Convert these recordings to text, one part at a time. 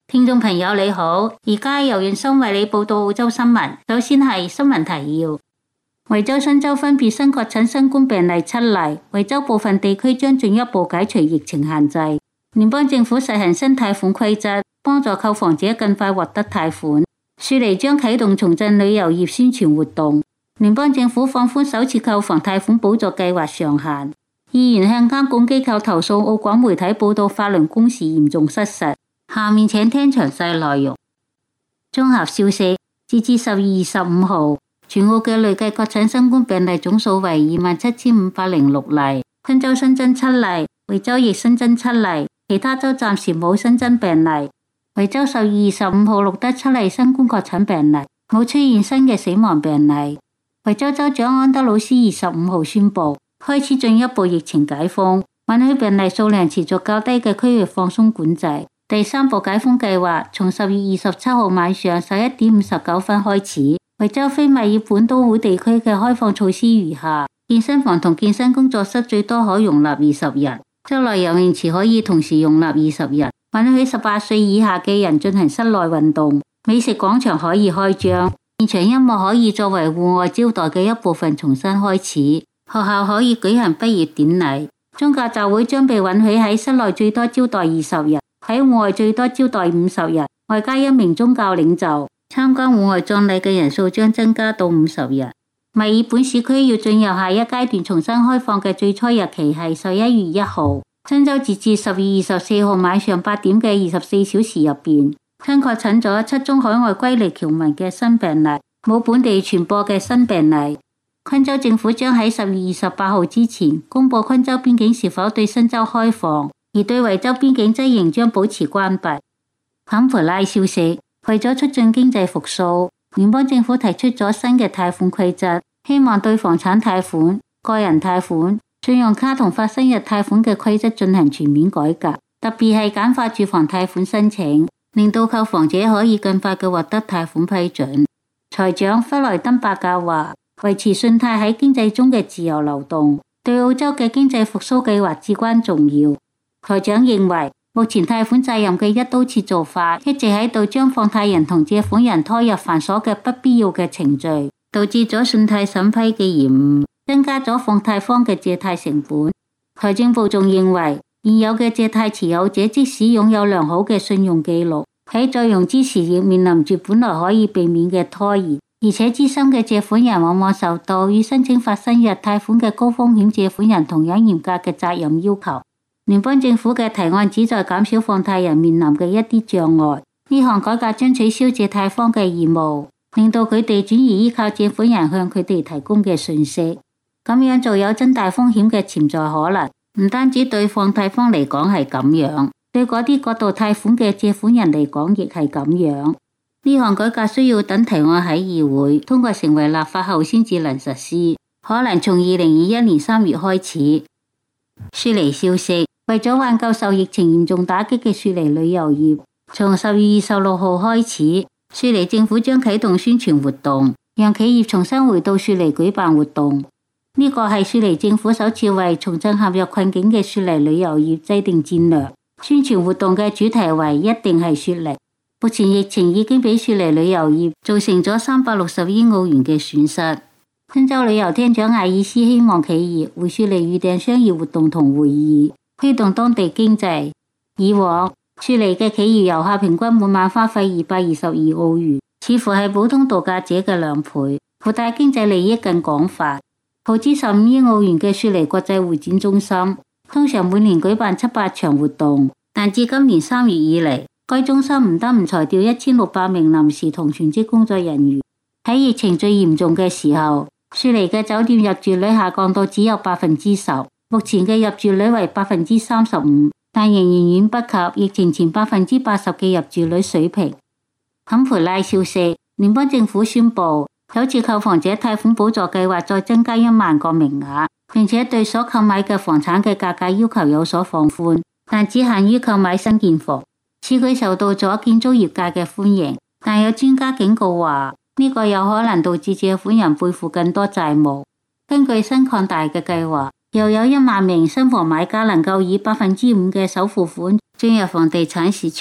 聽眾朋友你好，而家由袁生為你報道澳洲新聞。首先係新聞提要：維州新州分別新確診新冠病例7例，維州部分地區將進一步解除疫情限制。聯邦政府實行新貸款規則，幫助購房者更快獲得貸款。雪梨將啟動重振旅遊業宣傳活動。聯邦政府放寬首次購房貸款補助計劃上限。議員向監管機構投訴澳廣媒體報道法輪功時嚴重失實。下面請聽詳細內容。綜合消息，截至12月25號，全澳嘅累計確診新冠病例總數為27,506例，昆州新增7例，維州亦新增7例，其他州暫時冇新增病例。維州12月25號錄得7例新冠確診病例，冇出現新嘅死亡病例。維州州長安德魯斯25號宣布，開始進一步疫情解封，允許病例數量持續較低嘅區域放鬆管制。第3步解封計劃從10月27號晚上11點59分開始。維州非墨爾本都會地區嘅開放措施如下：健身房同健身工作室最多可容納20人，室內游泳池可以同時容納20人，允許18歲以下嘅人進行室內運動。美食廣場可以開張，現場音樂可以作為戶外招待嘅一部分重新開始。學校可以舉行畢業典禮。宗教集會將被允許喺室內最多招待20人。喺戶外最多招待50人，外加1名宗教領袖。參加戶外葬禮嘅人數將增加到50人。墨爾本市區要進入下一階段重新開放嘅最初日期係11月1號。新州截至10月24號晚上8點嘅24小時入邊，新確診咗7宗海外歸離僑民嘅新病例，冇本地傳播嘅新病例。昆州政府將喺10月28號之前公布昆州邊境是否對新州開放。而對維州邊境則仍將保持關閉。坎培拉消息，為咗促進經濟復甦，聯邦政府提出咗新嘅貸款規則，希望對房產貸款、個人貸款、信用卡同發生日貸款嘅規則進行全面改革，特別係簡化住房貸款申請，令到購房者可以更快嘅獲得貸款批准。財長弗萊登伯格話，維持信貸喺經濟中嘅自由流動，對澳洲嘅經濟復甦計劃至關重要。台長認為，目前貸款責任嘅一刀切做法，一直喺度將放貸人同借款人拖入繁瑣嘅不必要嘅程序，導致咗信貸審批嘅延誤，增加咗放貸方嘅借貸成本。財政部仲認為，現有嘅借貸持有者即使擁有良好嘅信用記錄，喺再融資時亦面臨住本來可以避免嘅拖延，而且資深嘅借款人往往受到與申請發生日貸款嘅高風險借款人同樣嚴格嘅責任要求。聯邦政府嘅提案旨在減少放貸人面臨嘅一啲障礙。呢項改革將取消借貸方嘅義務，令到佢哋轉移依靠借款人向佢哋提供嘅信息。咁樣做有增大風險嘅潛在可能，唔單止對放貸方嚟講係咁樣，對嗰啲過度貸款嘅借款人嚟講亦係咁樣。呢項改革需要等提案喺議會通過成為立法後先至能實施，可能從2021年3月開始。雪梨消息，為咗挽救受疫情嚴重打擊嘅雪梨旅遊業，從10月26號開始，雪梨政府將啟動宣傳活動，讓企業重新回到雪梨舉辦活動。呢個係雪梨政府首次為重振陷入困境嘅雪梨旅遊業制定戰略。宣傳活動嘅主題為一定係雪梨。目前疫情已經俾雪梨旅遊業造成咗360億澳元嘅損失。新州旅遊廳長艾爾斯希望企業回雪梨預訂商業活動同會議，推動當地經濟。以往雪梨嘅企業遊客平均每晚花費222澳元，似乎係普通度假者嘅2倍，附帶經濟利益更廣泛。耗資15億澳元嘅雪梨國際會展中心，通常每年舉辦700場活動，但自今年3月以嚟，該中心唔得唔裁掉1600名臨時同全職工作人員。喺疫情最嚴重嘅時候，雪梨嘅酒店入住率下降到只有10%，目前嘅入住率為35%，但仍然遠不及疫情前80%嘅入住率水平。坎培拉消息，聯邦政府宣布首次購房者貸款補助計劃再增加1萬個名額，並且對所購買嘅房產嘅價格要求有所放寬，但只限於購買新建房。此舉受到咗建築業界嘅歡迎，但有專家警告話，呢個有可能導致借款人背負更多債務。根據新擴大嘅計劃，又有1萬名新房買家能夠以5%嘅首付款進入房地產市場，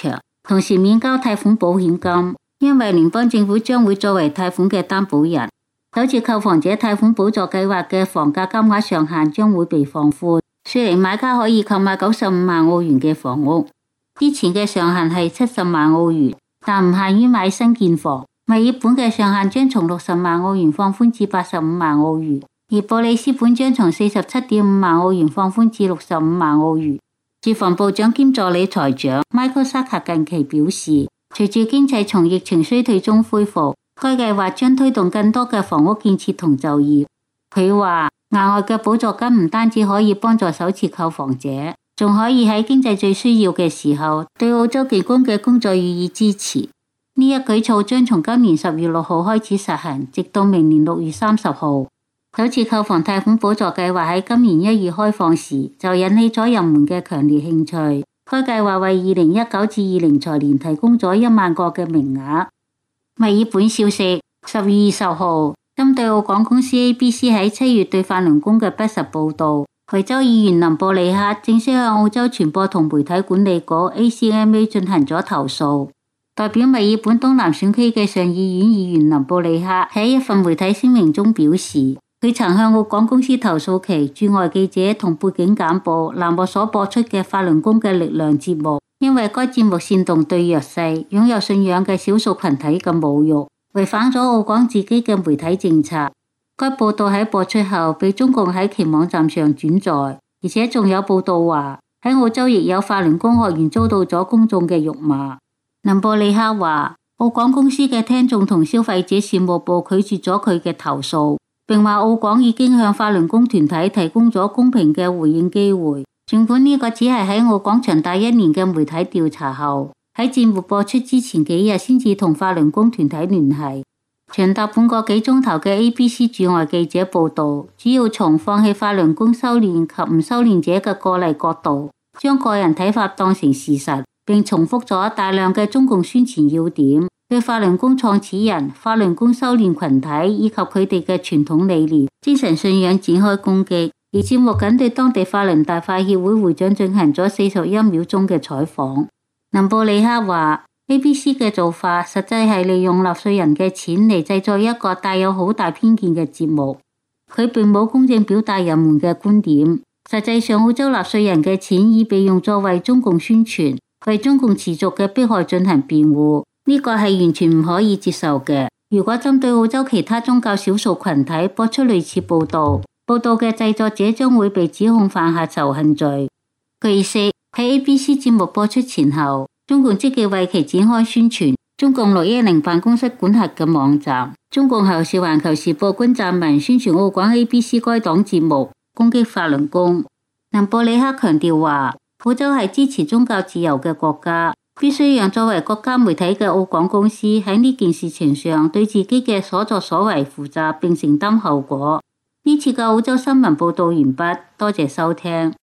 同時免交貸款保險金，因為聯邦政府將會作為貸款嘅擔保人。首次購房者貸款補助計劃嘅房價金額上限將會被放寬，說明買家可以購買95萬澳元嘅房屋。之前嘅上限係70萬澳元，但唔限於買新建房。墨爾本嘅上限將從60萬澳元放寬至85萬澳元，而布里斯本將從47.5萬澳元放寬至65萬澳元。住房部長兼助理財長 Michael Saka 近期表示，隨住經濟從疫情衰退中恢復，該計劃將推動更多嘅房屋建設同就業。佢話，額外嘅補助金唔單止可以幫助首次購房者，仲可以喺經濟最需要嘅時候，對澳洲技工嘅工作予以支持。呢一舉措將從今年10月6號開始實行，直到明年6月30號。首次購房貸款補助計劃喺今年1月開放時，就引起咗人們嘅強烈興趣。該計劃為2019至20財年提供咗1萬個嘅名額。墨爾本消息10月20號，針對澳廣公司 ABC 喺7月對法輪功嘅不實報導，維州議員林布利克正式向澳洲傳播同媒體管理局 ACMA 進行咗投訴。代表墨爾本東南選區嘅上議院議員林布利克喺一份媒體聲明中表示，佢曾向澳廣公司投訴其駐外記者同背景簡報欄目所播出嘅法輪功嘅力量節目，因為該節目煽動對弱勢、擁有信仰嘅少數群體嘅侮辱，違反咗澳廣自己嘅媒體政策。該報道喺播出後被中共喺其網站上轉載，而且仲有報道話喺澳洲亦有法輪功學員遭到咗公眾嘅辱罵。林布利克話，澳廣公司嘅聽眾同消費者事務部拒絕咗佢嘅投訴，並話澳廣已經向法輪功團體提供咗公平嘅回應機會。儘管呢個只係喺澳廣長達1年嘅媒體調查後，喺節目播出之前幾日先至同法輪功團體聯繫。長達半個幾鐘頭嘅 ABC 駐外記者報導，主要從放棄法輪功修煉及唔修煉者嘅個例角度，將個人睇法當成事實，並重複咗大量嘅中共宣傳要點，對法輪功創始人、法輪功修煉群體以及佢哋嘅傳統理念、精神信仰展開攻擊。而節目僅對當地法輪大法協會會長進行咗41秒鐘嘅採訪。林布里克話 ABC 嘅做法實際係利用納稅人嘅錢嚟製作一個帶有好大偏見嘅節目，佢並冇公正表達人們嘅觀點。實際上，澳洲納稅人嘅錢已被用作為中共宣傳，為中共持續嘅迫害進行辯護，呢個係完全唔可以接受嘅。如果針對澳洲其他宗教少數群體播出類似報道嘅製作者將會被指控犯下仇恨罪。據悉，喺 ABC 節目播出前後，中共積極為其展開宣傳。中共610辦公室管轄嘅網站，中共後視環球時報均撰文宣傳澳廣 ABC 該檔節目，攻擊法輪功。林布里克強調話，澳洲係支持宗教自由嘅國家，必須讓作為國家媒體嘅澳廣公司喺呢件事情上對自己嘅所作所為負責並承擔後果。呢次嘅澳洲新聞報道完畢，多謝收聽。